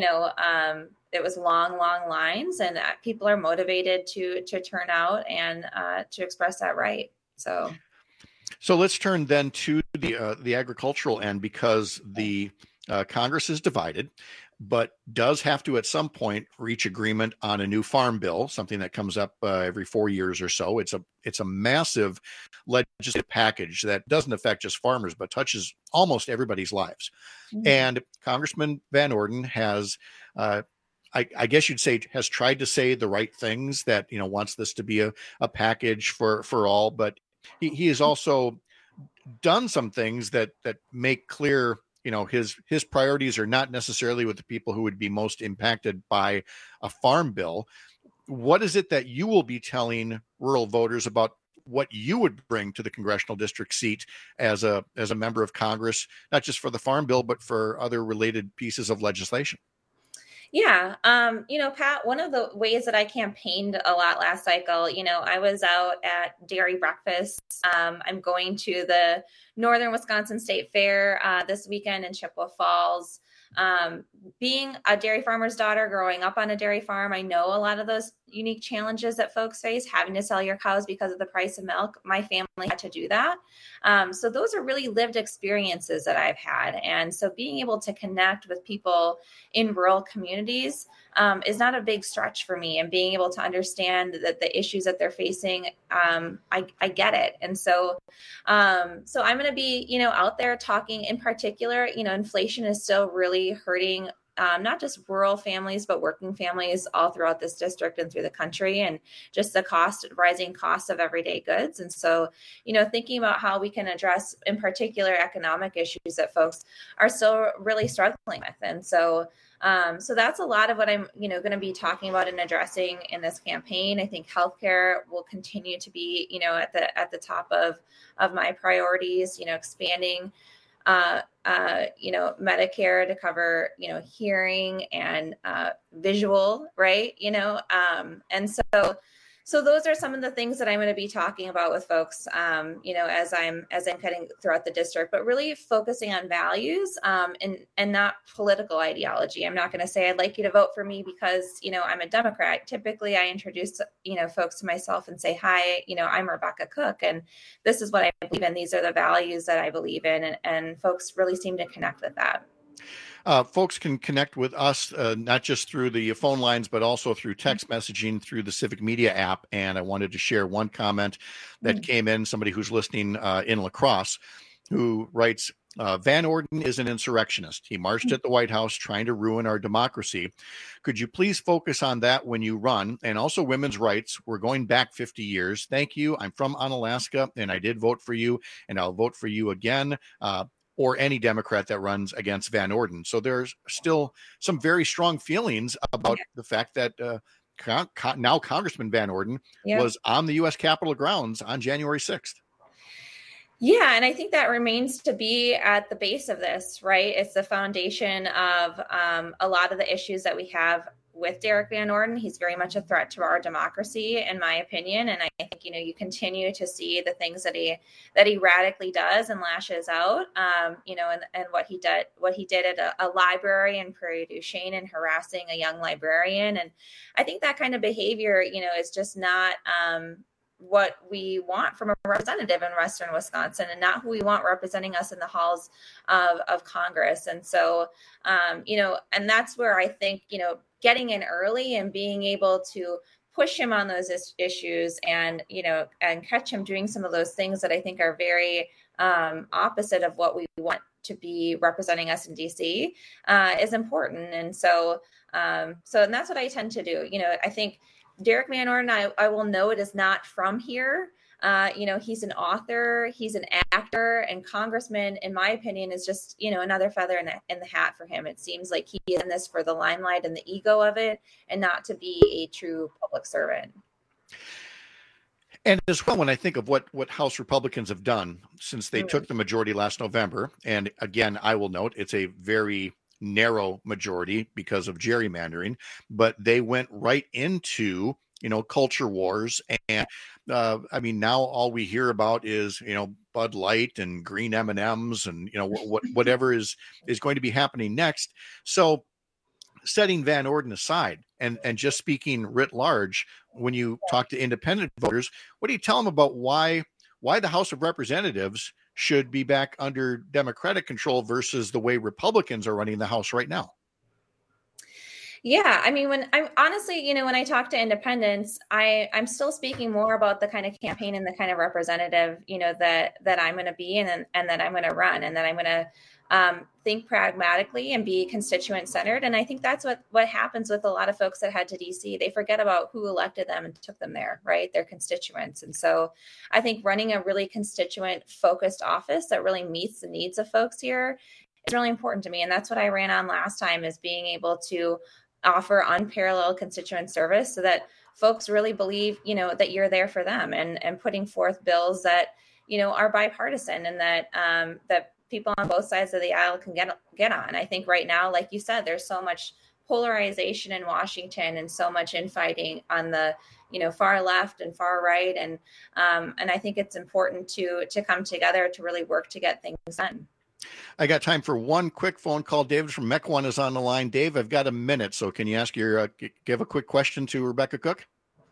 it was long lines, and people are motivated to turn out and to express that right. So let's turn then to the agricultural end, because the Congress is divided, but does have to at some point reach agreement on a new farm bill, something that comes up every 4 years or so. It's a massive legislative package that doesn't affect just farmers, but touches almost everybody's lives. Mm-hmm. And Congressman Van Orden has, I guess you'd say, has tried to say the right things, that, wants this to be a package for all, but he has also done some things that make clear his priorities are not necessarily with the people who would be most impacted by a farm bill. What is it that you will be telling rural voters about what you would bring to the congressional district seat as a member of Congress, not just for the farm bill, but for other related pieces of legislation? Yeah. Pat, one of the ways that I campaigned a lot last cycle, I was out at dairy breakfasts. I'm going to the Northern Wisconsin State Fair this weekend in Chippewa Falls. Being a dairy farmer's daughter, growing up on a dairy farm, I know a lot of those unique challenges that folks face, having to sell your cows because of the price of milk. My family had to do that. So those are really lived experiences that I've had. And so being able to connect with people in rural communities is not a big stretch for me, and being able to understand that the issues that they're facing, I get it. And so I'm going to be, out there talking in particular. Inflation is still really hurting not just rural families, but working families all throughout this district and through the country, and just the rising cost of everyday goods. And so, thinking about how we can address in particular economic issues that folks are still really struggling with. And so that's a lot of what I'm, going to be talking about and addressing in this campaign. I think healthcare will continue to be, at the top of my priorities, expanding Medicare to cover, hearing and visual, right? And so those are some of the things that I'm going to be talking about with folks, as I'm heading throughout the district, but really focusing on values and not political ideology. I'm not going to say I'd like you to vote for me because, I'm a Democrat. Typically, I introduce, folks to myself and say, hi, I'm Rebecca Cook, and this is what I believe in. These are the values that I believe in, and folks really seem to connect with that. Folks can connect with us not just through the phone lines, but also through text messaging through the Civic Media app. And I wanted to share one comment that came in, somebody who's listening in La Crosse, who writes, Van Orden is an insurrectionist. He marched at the White House trying to ruin our democracy. Could you please focus on that when you run? And also women's rights. We're going back 50 years. Thank you. I'm from Unalaska, and I did vote for you, and I'll vote for you again. Or any Democrat that runs against Van Orden. So there's still some very strong feelings about the fact that now Congressman Van Orden was on the U.S. Capitol grounds on January 6th. Yeah, and I think that remains to be at the base of this, right? It's the foundation of a lot of the issues that we have with Derek Van Orden. He's very much a threat to our democracy, in my opinion. And I think, you continue to see the things that he radically does and lashes out, and what he did at a library in Prairie du Chien and harassing a young librarian. And I think that kind of behavior, is just not, what we want from a representative in Western Wisconsin, and not who we want representing us in the halls of Congress. And so, and that's where I think, getting in early and being able to push him on those issues and catch him doing some of those things that I think are very opposite of what we want to be representing us in DC is important. And so, and that's what I tend to do. I think Derek Van Orden, I will note, is not from here. He's an author, he's an actor, and congressman, in my opinion, is just, another feather in the hat for him. It seems like he is in this for the limelight and the ego of it, and not to be a true public servant. And as well, when I think of what House Republicans have done since they took the majority last November, and again, I will note it's a very narrow majority because of gerrymandering, but they went right into, culture wars. And now all we hear about is, Bud Light and green M&Ms and, whatever is going to be happening next. So setting Van Orden aside and just speaking writ large, when you talk to independent voters, what do you tell them about why the House of Representatives should be back under Democratic control versus the way Republicans are running the House right now? Yeah, when I'm honestly, when I talk to independents, I'm still speaking more about the kind of campaign and the kind of representative, that I'm going to be and that I'm going to run, and that I'm going to think pragmatically and be constituent centered. And I think that's what happens with a lot of folks that head to DC. They forget about who elected them and took them there, right? Their constituents. And so I think running a really constituent focused office that really meets the needs of folks here is really important to me. And that's what I ran on last time, is being able to offer unparalleled constituent service so that folks really believe, that you're there for them, and putting forth bills that, are bipartisan, and that people on both sides of the aisle can get on. I think right now, like you said, there's so much polarization in Washington and so much infighting on the, far left and far right. And I think it's important to come together to really work to get things done. I got time for one quick phone call. David from Mequon is on the line. Dave, I've got a minute, so can you ask give a quick question to Rebecca Cook?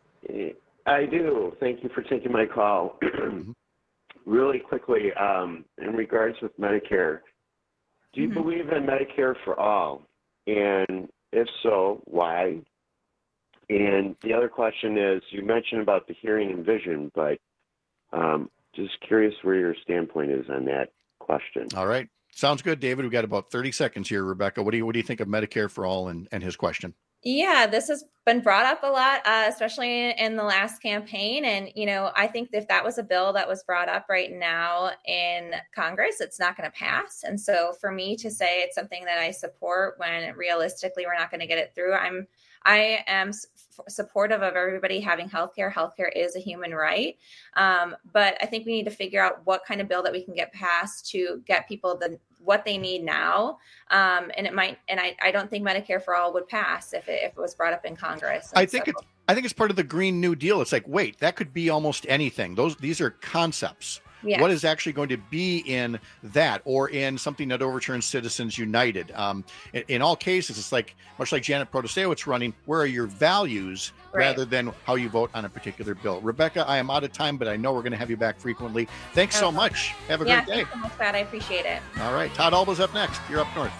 I do. Thank you for taking my call. Really quickly, in regards with Medicare, do you believe in Medicare for all? And if so, why? And the other question is, you mentioned about the hearing and vision, but just curious where your standpoint is on that question. All right. Sounds good, David. We've got about 30 seconds here. Rebecca, what do you think of Medicare for all and his question? Yeah, this has been brought up a lot, especially in the last campaign. And, I think if that was a bill that was brought up right now in Congress, it's not going to pass. And so for me to say it's something that I support when realistically we're not going to get it through, I am supportive of everybody having healthcare. Healthcare is a human right. But I think we need to figure out what kind of bill that we can get passed to get people what they need now. And I don't think Medicare for all would pass if it was brought up in Congress. And I think it's part of the Green New Deal. It's like, wait, that could be almost anything. These are concepts. Yes. What is actually going to be in that, or in something that overturns Citizens United? In all cases, it's like, much like Janet Protasewicz running, where are your values rather than how you vote on a particular bill? Rebecca, I am out of time, but I know we're going to have you back frequently. Thanks so much. Have a great day. Thanks so much, Pat. I appreciate it. All right. Todd Alba's up next. You're up north.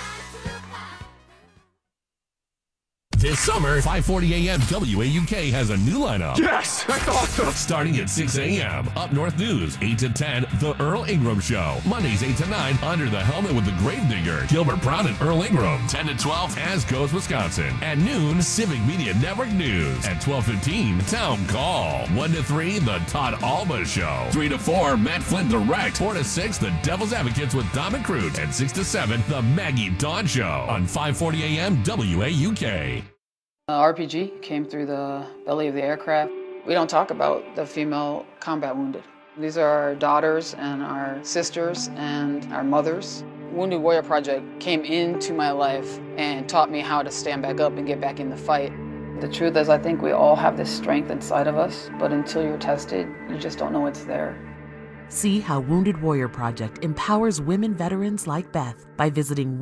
This summer, 5:40 a.m. WAUK has a new lineup. Yes, that's awesome. Starting at 6 a.m. Up North News, 8 to 10, The Earl Ingram Show. Mondays, 8 to 9, Under the Helmet with the Gravedigger, Gilbert Brown and Earl Ingram. 10 to 12, As Goes Wisconsin. At noon, Civic Media Network News. At 12:15, Town Call. 1 to 3, The Todd Alba Show. 3 to 4, Matt Flynn Direct. 4 to 6, The Devil's Advocates with Dom and Crute. And 6 to 7, The Maggie Dawn Show. On 5:40 a.m. WAUK. RPG came through the belly of the aircraft. We don't talk about the female combat wounded. These are our daughters and our sisters and our mothers. Wounded Warrior Project came into my life and taught me how to stand back up and get back in the fight. The truth is, I think we all have this strength inside of us, but until you're tested, you just don't know it's there. See how Wounded Warrior Project empowers women veterans like Beth by visiting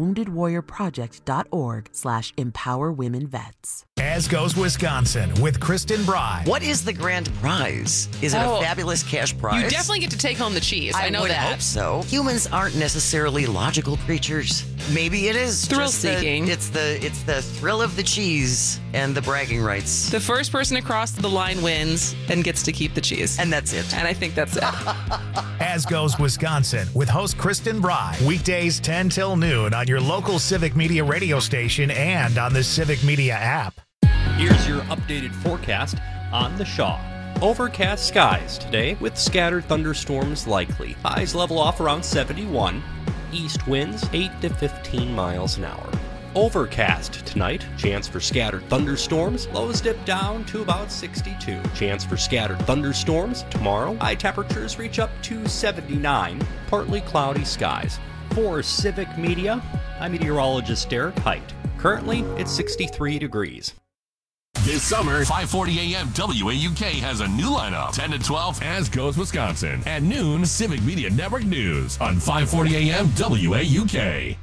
woundedwarriorproject.org/empowerwomenvets. As Goes Wisconsin with Kristen Bry. What is the grand prize? Is it a fabulous cash prize? You definitely get to take home the cheese. I know would that. Hope so. Humans aren't necessarily logical creatures. Maybe it is Thrill-seeking. It's the thrill of the cheese and the bragging rights. The first person across the line wins and gets to keep the cheese. And that's it. And I think that's it. As Goes Wisconsin with host Kristen Bry. Weekdays 10 till noon on your local Civic Media radio station and on the Civic Media app. Here's your updated forecast on the Shaw. Overcast skies today with scattered thunderstorms likely. Highs level off around 71. East winds 8 to 15 miles an hour. Overcast tonight. Chance for scattered thunderstorms. Lows dip down to about 62. Chance for scattered thunderstorms tomorrow. High temperatures reach up to 79. Partly cloudy skies. For Civic Media, I'm meteorologist Derek Height. Currently, it's 63 degrees. This summer, 540 AM WAUK has a new lineup. 10 to 12, As Goes Wisconsin. At noon, Civic Media Network News on 540 AM WAUK.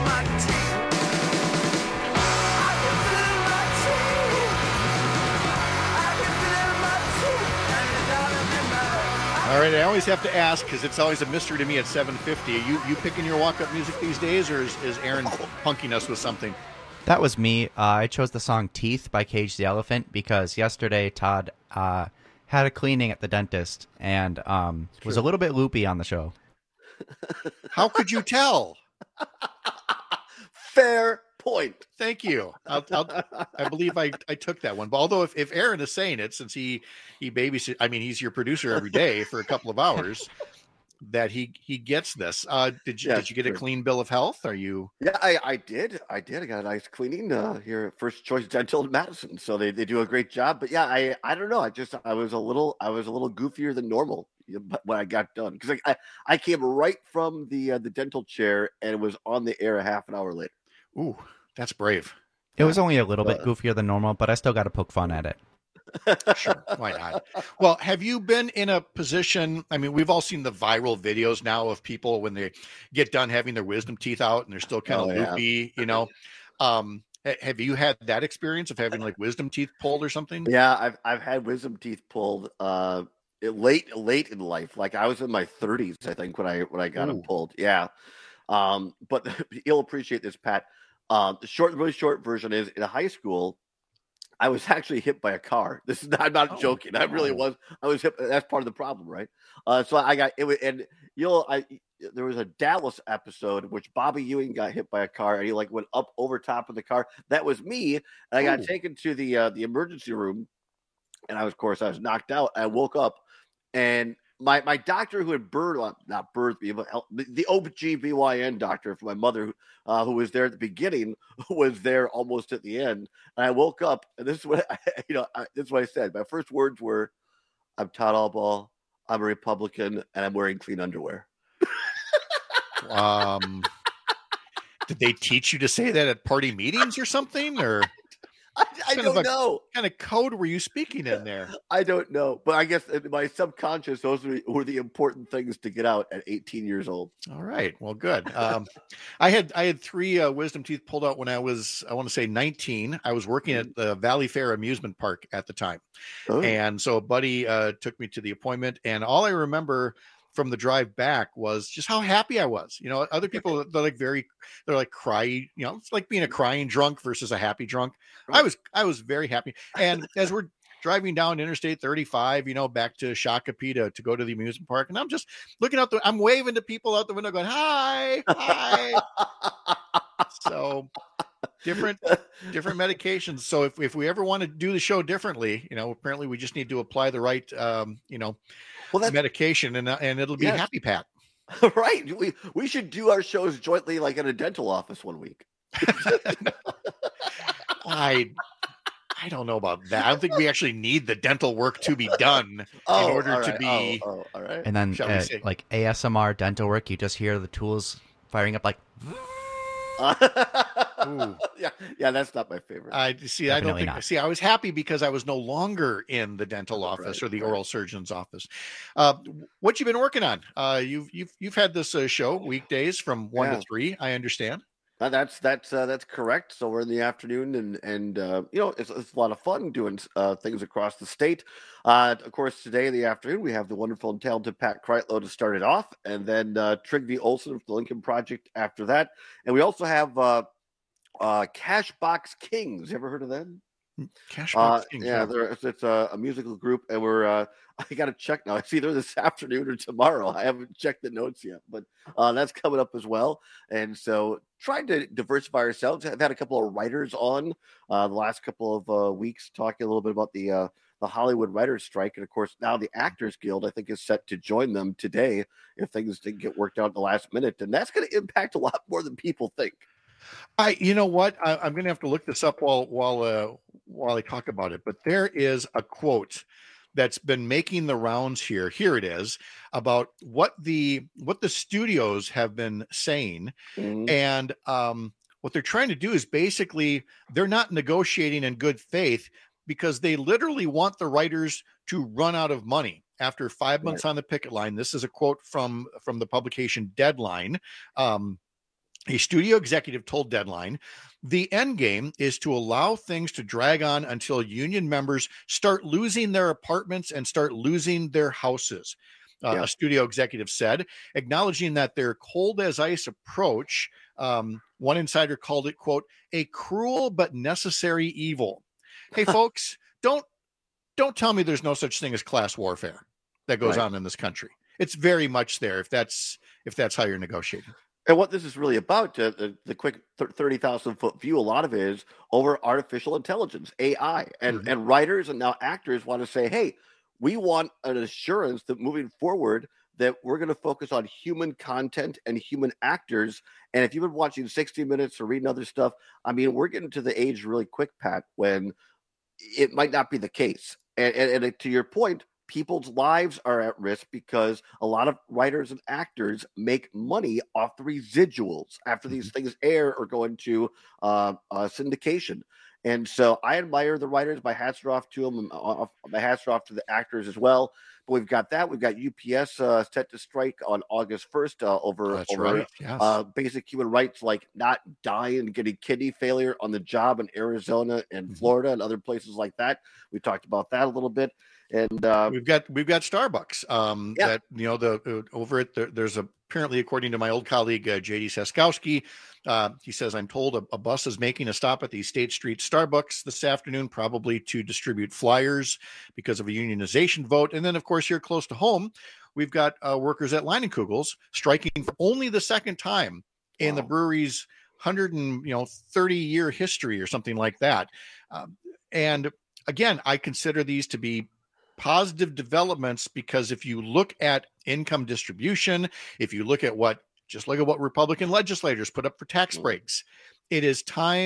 All right, I always have to ask because it's always a mystery to me at 7:50. You picking your walk-up music these days, or is Aaron punking us with something? That was me. I chose the song Teeth by Cage the Elephant because yesterday Todd had a cleaning at the dentist and was a little bit loopy on the show. How could you tell? Fair point. Thank you. I believe I took that one. But although if Aaron is saying it, since he babysits, I mean, he's your producer every day for a couple of hours, that he gets this. Did you get a clean bill of health? Are you? Yeah, I did. I got a nice cleaning here at First Choice Dental in Madison. So they do a great job. But yeah, I don't know. I was a little goofier than normal when I got done because I came right from the dental chair and it was on the air a half an hour later. Ooh, that's brave. It was only a little bit goofier than normal, but I still got to poke fun at it. Sure, why not? Well, have you been in a position? I mean, we've all seen the viral videos now of people when they get done having their wisdom teeth out and they're still kind of loopy, you know. Have you had that experience of having like wisdom teeth pulled or something? Yeah, I've had wisdom teeth pulled late in life. Like I was in my 30s, I think, when I got them pulled. Yeah. But you'll appreciate this, Pat. The really short version is in high school, I was actually hit by a car. I'm not joking. I really was. I was hit. That's part of the problem, right? So I got it, and there was a Dallas episode in which Bobby Ewing got hit by a car, and he like went up over top of the car. That was me, and I got taken to the emergency room, and I was knocked out. I woke up, and my doctor who had not birthed me, but the OBGYN doctor for my mother, who was there at the beginning, was there almost at the end. And I woke up, and this is what this is what I said. My first words were, "I'm Todd Albaugh. I'm a Republican, and I'm wearing clean underwear." Did they teach you to say that at party meetings or something, or? I don't know. What kind of code were you speaking in there? I don't know. But I guess in my subconscious, those were the important things to get out at 18 years old. All right. Well, good. I had 3 wisdom teeth pulled out when I was, I want to say 19. I was working at the Valley Fair amusement park at the time. Oh. And so a buddy took me to the appointment. And all I remember from the drive back was just how happy I was. You know, other people, they're like cry, you know, it's like being a crying drunk versus a happy drunk. Right. I was very happy. And as we're driving down Interstate 35, you know, back to Shakopee to go to the amusement park, and I'm just looking out I'm waving to people out the window going, hi. So different medications. So if we ever want to do the show differently, you know, apparently we just need to apply the right, medication and it'll be a happy pat. Right. We should do our shows jointly, like in a dental office one week. I don't know about that. I don't think we actually need the dental work to be done in order to be. All right. And then like ASMR dental work, you just hear the tools firing up like. Yeah, that's not my favorite. I see. I don't think. See, I was happy because I was no longer in the dental office or the oral surgeon's office. What you been working on? You've had this show weekdays from 1 to 3. I understand. That's correct. So we're in the afternoon, and it's a lot of fun doing things across the state. Of course, today in the afternoon we have the wonderful and talented Pat Kreitlow to start it off, and then Trygve Olsen of the Lincoln Project after that, and we also have Cashbox Kings. You ever heard of them? Cashbox Kings. Yeah, it's a musical group, and we're I got to check now. It's either this afternoon or tomorrow. I haven't checked the notes yet, but that's coming up as well. And so trying to diversify ourselves. I've had a couple of writers on the last couple of weeks talking a little bit about the Hollywood writers strike. And of course, now the Actors Guild, I think, is set to join them today if things didn't get worked out at the last minute. And that's going to impact a lot more than people think. You know what? I'm going to have to look this up while I talk about it. But there is a quote that's been making the rounds here. Here it is about what the studios have been saying, and what they're trying to do is basically they're not negotiating in good faith because they literally want the writers to run out of money after 5 months on the picket line. This is a quote from the publication Deadline. A studio executive told Deadline, the end game is to allow things to drag on until union members start losing their apartments and start losing their houses. A studio executive said, acknowledging that their cold as ice approach, one insider called it, quote, a cruel but necessary evil. Hey, folks, don't tell me there's no such thing as class warfare that goes on in this country. It's very much there if that's how you're negotiating. And what this is really about, the quick 30,000-foot view, a lot of it is over artificial intelligence, AI, and writers and now actors want to say, hey, we want an assurance that moving forward that we're going to focus on human content and human actors. And if you've been watching 60 Minutes or reading other stuff, I mean, we're getting to the age really quick, Pat, when it might not be the case. And to your point, people's lives are at risk because a lot of writers and actors make money off the residuals after these things air or go into syndication. And so I admire the writers. My hats are off to them. My hats are off to the actors as well. But we've got that. We've got UPS set to strike on August 1st over basic human rights like not dying and getting kidney failure on the job in Arizona and Florida and other places like that. We talked about that a little bit. And we've got Starbucks that over at there's apparently, according to my old colleague JD Saskowski, he says, I'm told a bus is making a stop at the State Street Starbucks this afternoon, probably to distribute flyers because of a unionization vote. And then, of course, here close to home, we've got workers at Leinenkugel's striking for only the second time in the brewery's 130-year history or something like that. And again, I consider these to be positive developments because if you look at income distribution, if you look at what Republican legislators put up for tax breaks, it's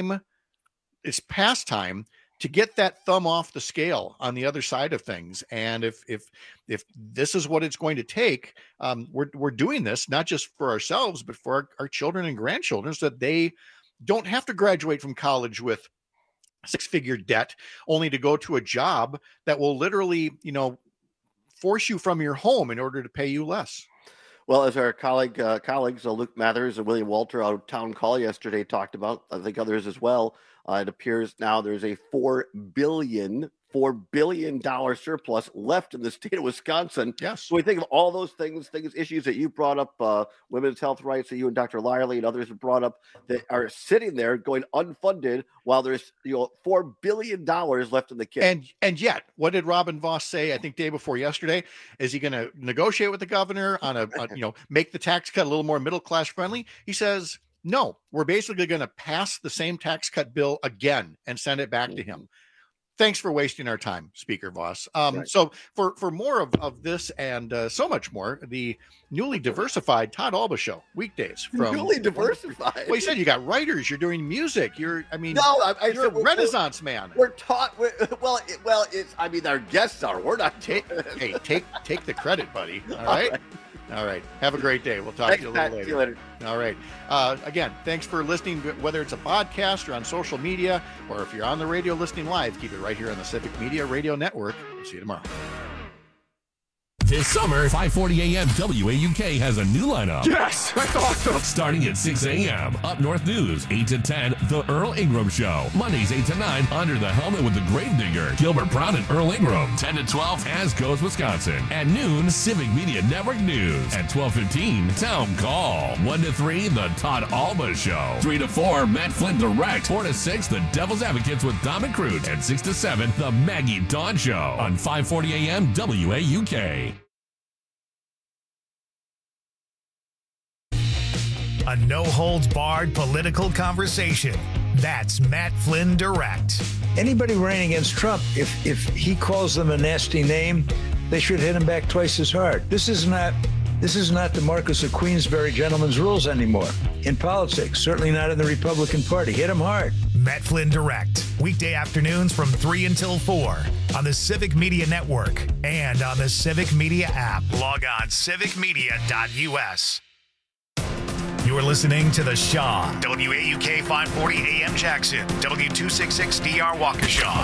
past time to get that thumb off the scale on the other side of things. And if this is what it's going to take, we're doing this not just for ourselves, but for our children and grandchildren, so that they don't have to graduate from college with six-figure debt only to go to a job that will literally, force you from your home in order to pay you less. Well, as our colleagues Luke Mathers and William Walter out of Town Call yesterday talked about, I think others as well, it appears now there's a $4 billion surplus left in the state of Wisconsin. Yes. So we think of all those issues that you brought up, women's health rights that you and Dr. Lyerly and others have brought up that are sitting there going unfunded while there's $4 billion left in the kit. And yet, what did Robin Vos say? I think day before yesterday, is he going to negotiate with the governor on make the tax cut a little more middle class friendly? He says, no, we're basically going to pass the same tax cut bill again and send it back to him. Thanks for wasting our time, Speaker Vos. So for more of this and so much more, the newly diversified Todd Alba Show, weekdays from newly diversified. Well, you said you got writers, you're doing music, you're a Renaissance man. We're taught. Our guests are. We're not. Take the credit, buddy. All right. All right. Have a great day. We'll talk to you a little later. See you later. All right. Again, thanks for listening, whether it's a podcast or on social media, or if you're on the radio listening live, keep it right here on the Civic Media Radio Network. We'll see you tomorrow. This summer, 540 AM WAUK has a new lineup. Yes, that's awesome. Starting at 6 a.m. Up North News, 8 to 10, The Earl Ingram Show. Mondays, 8 to 9, Under the Helmet with the Grave Digger, Gilbert Brown and Earl Ingram. 10 to 12, As Goes Wisconsin. At noon, Civic Media Network News. At 12:15, Town Call. 1 to 3, The Todd Alba Show. 3 to 4, Matt Flynn Direct. 4 to 6, The Devil's Advocates with Dom and Crute. And 6 to 7, The Maggie Dawn Show. On 540 AM WAUK. A no-holds-barred political conversation. That's Matt Flynn Direct. Anybody running against Trump, if he calls them a nasty name, they should hit him back twice as hard. This is not the Marquis of Queensberry gentleman's rules anymore in politics, certainly not in the Republican Party. Hit him hard. Matt Flynn Direct, weekday afternoons from 3 until 4 on the Civic Media Network and on the Civic Media app. Log on civicmedia.us. You're listening to The Shaw, WAUK 540 AM Jackson, W266DR Waukesha.